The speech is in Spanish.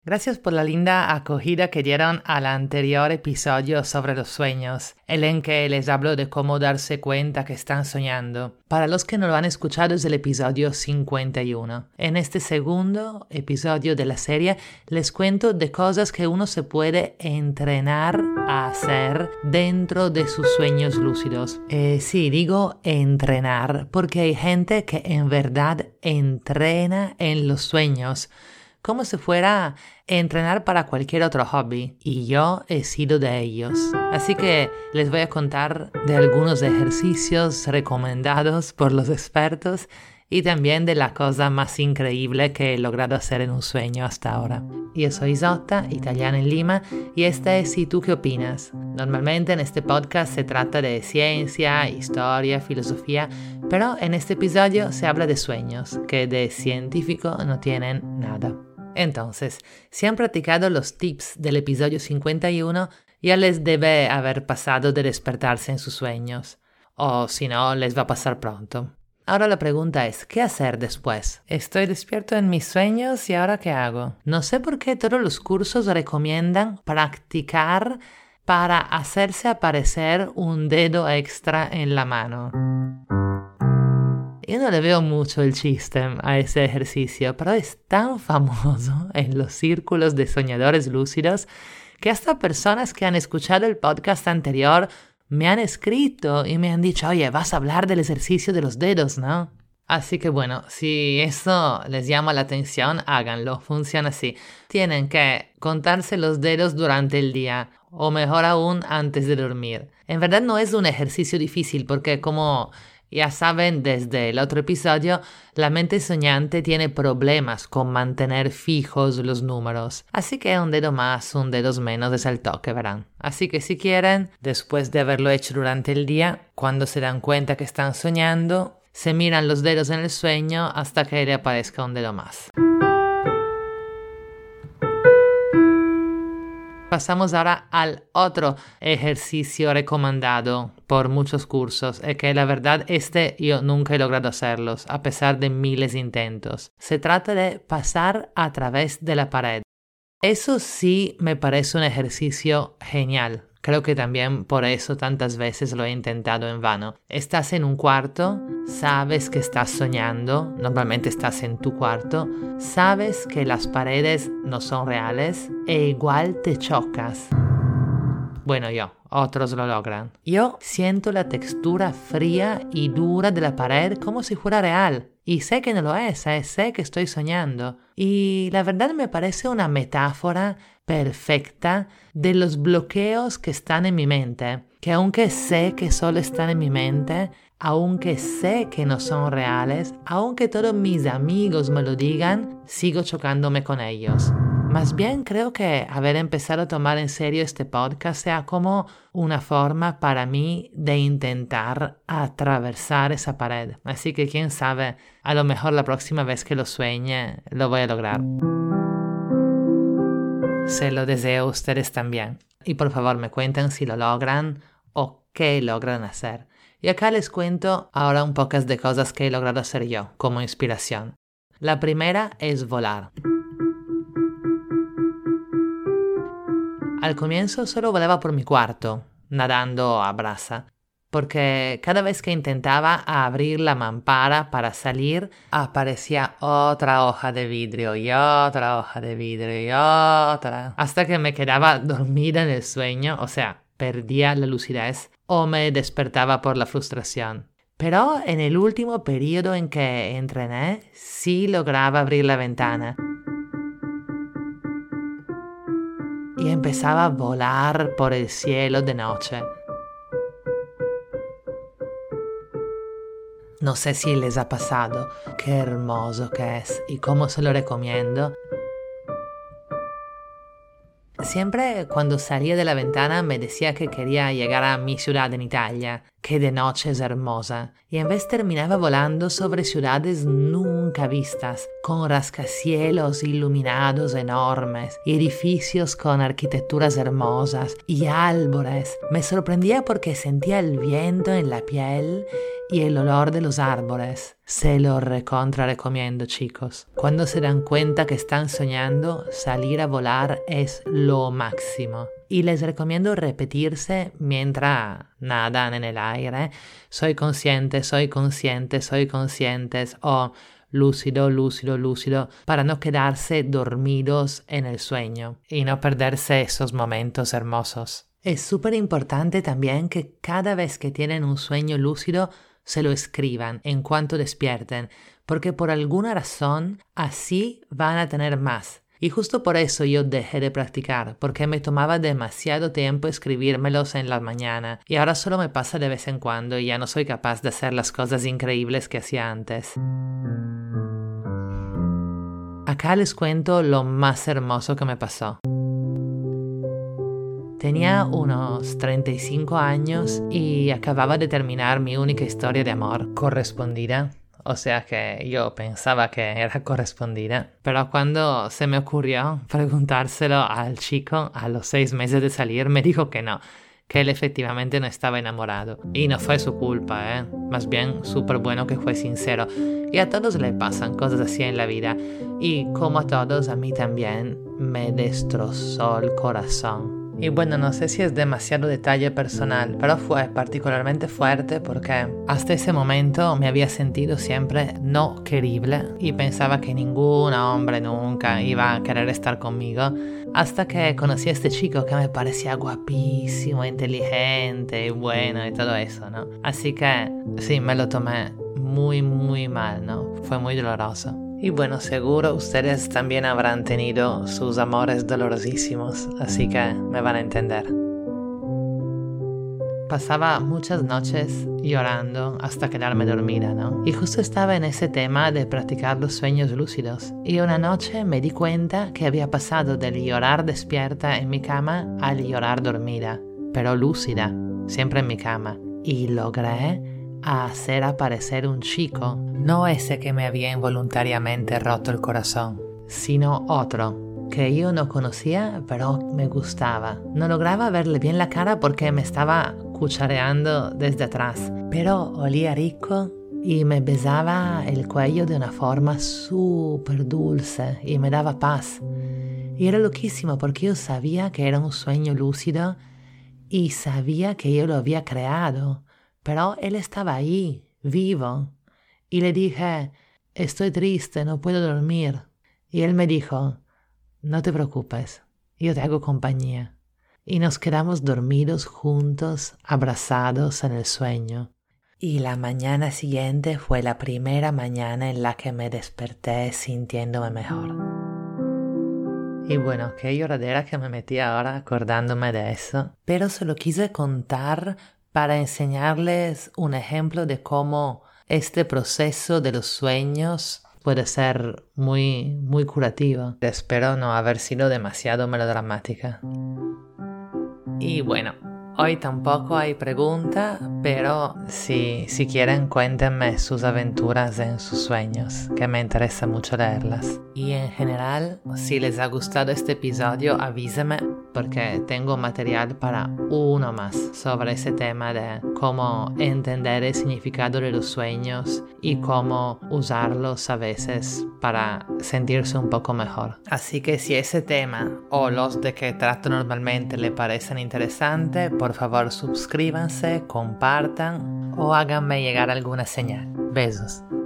Gracias por la linda acogida que dieron al anterior episodio sobre los sueños, en que les hablo de cómo darse cuenta que están soñando. Para los que no lo han escuchado es el episodio 51. En este segundo episodio de la serie les cuento de cosas que uno se puede entrenar a hacer dentro de sus sueños lúcidos. Sí, digo entrenar porque hay gente que en verdad entrena en los sueños, como si fuera entrenar para cualquier otro hobby, y yo he sido de ellos. Así que les voy a contar de algunos ejercicios recomendados por los expertos y también de la cosa más increíble que he logrado hacer en un sueño hasta ahora. Yo soy Isotta, italiana en Lima, y esta es ¿Y tú qué opinas? Normalmente en este podcast se trata de ciencia, historia, filosofía, pero en este episodio se habla de sueños, que de científico no tienen nada. Entonces, si han practicado los tips del episodio 51, ya les debe haber pasado de despertarse en sus sueños. O si no, les va a pasar pronto. Ahora la pregunta es, ¿qué hacer después? Estoy despierto en mis sueños y ¿ahora qué hago? No sé por qué todos los cursos recomiendan practicar para hacerse aparecer un dedo extra en la mano. Yo no le veo mucho el chiste a ese ejercicio, pero es tan famoso en los círculos de soñadores lúcidos que hasta personas que han escuchado el podcast anterior me han escrito y me han dicho, oye, vas a hablar del ejercicio de los dedos, ¿no? Así que bueno, si eso les llama la atención, háganlo, funciona así. Tienen que contarse los dedos durante el día, o mejor aún, antes de dormir. En verdad no es un ejercicio difícil porque como ya saben, desde el otro episodio, la mente soñante tiene problemas con mantener fijos los números. Así que un dedo más, un dedo menos es el toque, verán. Así que si quieren, después de haberlo hecho durante el día, cuando se dan cuenta que están soñando, se miran los dedos en el sueño hasta que le aparezca un dedo más. Pasamos ahora al otro ejercicio recomendado por muchos cursos, y que la verdad yo nunca he logrado hacerlos, a pesar de miles de intentos. Se trata de pasar a través de la pared. Eso sí me parece un ejercicio genial. Creo que también por eso tantas veces lo he intentado en vano. Estás en un cuarto, sabes que estás soñando, normalmente estás en tu cuarto, sabes que las paredes no son reales e igual te chocas. Bueno, otros lo logran. Yo siento la textura fría y dura de la pared como si fuera real. Y sé que no lo es, sé que estoy soñando. Y la verdad me parece una metáfora perfecta de los bloqueos que están en mi mente. Que aunque sé que solo están en mi mente, aunque sé que no son reales, aunque todos mis amigos me lo digan, sigo chocándome con ellos. Más bien creo que haber empezado a tomar en serio este podcast sea como una forma para mí de intentar atravesar esa pared. Así que quién sabe, a lo mejor la próxima vez que lo sueñe lo voy a lograr. Se lo deseo a ustedes también. Y por favor me cuentan si lo logran o qué logran hacer. Y acá les cuento ahora un pocas de cosas que he logrado hacer yo como inspiración. La primera es volar. Al comienzo solo volaba por mi cuarto, nadando a brasa, porque cada vez que intentaba abrir la mampara para salir, aparecía otra hoja de vidrio y otra hoja de vidrio y otra, hasta que me quedaba dormida en el sueño, o sea, perdía la lucidez o me despertaba por la frustración. Pero en el último periodo en que entrené, sí lograba abrir la ventana. Y empezaba a volar por el cielo de noche. No sé si les ha pasado, qué hermoso que es y cómo se lo recomiendo. Siempre cuando salía de la ventana me decía que quería llegar a mi ciudad en Italia que de noche es hermosa, y en vez terminaba volando sobre ciudades nunca vistas, con rascacielos iluminados enormes, y edificios con arquitecturas hermosas, y árboles. Me sorprendía porque sentía el viento en la piel y el olor de los árboles. Se lo recontra recomiendo, chicos. Cuando se dan cuenta que están soñando, salir a volar es lo máximo. Y les recomiendo repetirse mientras nadan en el aire. Soy consciente, soy consciente, soy consciente. O lúcido, lúcido, lúcido. Para no quedarse dormidos en el sueño y no perderse esos momentos hermosos. Es súper importante también que cada vez que tienen un sueño lúcido se lo escriban en cuanto despierten, porque por alguna razón así van a tener más. Y justo por eso yo dejé de practicar, porque me tomaba demasiado tiempo escribírmelos en la mañana, y ahora solo me pasa de vez en cuando y ya no soy capaz de hacer las cosas increíbles que hacía antes. Acá les cuento lo más hermoso que me pasó. Tenía unos 35 años y acababa de terminar mi única historia de amor correspondida. O sea que yo pensaba que era correspondida. Pero cuando se me ocurrió preguntárselo al chico a los 6 meses de salir, me dijo que no, que él efectivamente no estaba enamorado. Y no fue su culpa, ¿eh? Más bien súper bueno que fue sincero. Y a todos le pasan cosas así en la vida. Y como a todos, a mí también me destrozó el corazón. Y bueno, no sé si es demasiado detalle personal, pero fue particularmente fuerte porque hasta ese momento me había sentido siempre no querible y pensaba que ningún hombre nunca iba a querer estar conmigo, hasta que conocí a este chico que me parecía guapísimo, inteligente y bueno y todo eso, ¿no? Así que sí, me lo tomé muy muy mal, ¿no? Fue muy doloroso. Y bueno, seguro ustedes también habrán tenido sus amores dolorosísimos, así que me van a entender. Pasaba muchas noches llorando hasta quedarme dormida, ¿no? Y justo estaba en ese tema de practicar los sueños lúcidos. Y una noche me di cuenta que había pasado del llorar despierta en mi cama al llorar dormida, pero lúcida, siempre en mi cama. Y logré hacer aparecer un chico, no ese que me había involuntariamente roto el corazón, sino otro, que yo no conocía pero me gustaba. No lograba verle bien la cara porque me estaba cuchareando desde atrás, pero olía rico y me besaba el cuello de una forma súper dulce y me daba paz. Y era loquísimo porque yo sabía que era un sueño lúcido y sabía que yo lo había creado. Pero él estaba ahí, vivo, y le dije, estoy triste, no puedo dormir. Y él me dijo, no te preocupes, yo te hago compañía. Y nos quedamos dormidos juntos, abrazados en el sueño. Y la mañana siguiente fue la primera mañana en la que me desperté sintiéndome mejor. Y bueno, qué lloradera que me metí ahora acordándome de eso. Pero se lo quise contar para enseñarles un ejemplo de cómo este proceso de los sueños puede ser muy, muy curativo. Espero no haber sido demasiado melodramática. Y bueno, hoy tampoco hay pregunta, pero si quieren cuéntenme sus aventuras en sus sueños, que me interesa mucho leerlas. Y en general, si les ha gustado este episodio, avísenme porque tengo material para uno más sobre ese tema de cómo entender el significado de los sueños y cómo usarlos a veces para sentirse un poco mejor. Así que si ese tema o los de que trato normalmente le parecen interesantes, por favor suscríbanse, compartan o háganme llegar alguna señal. Besos.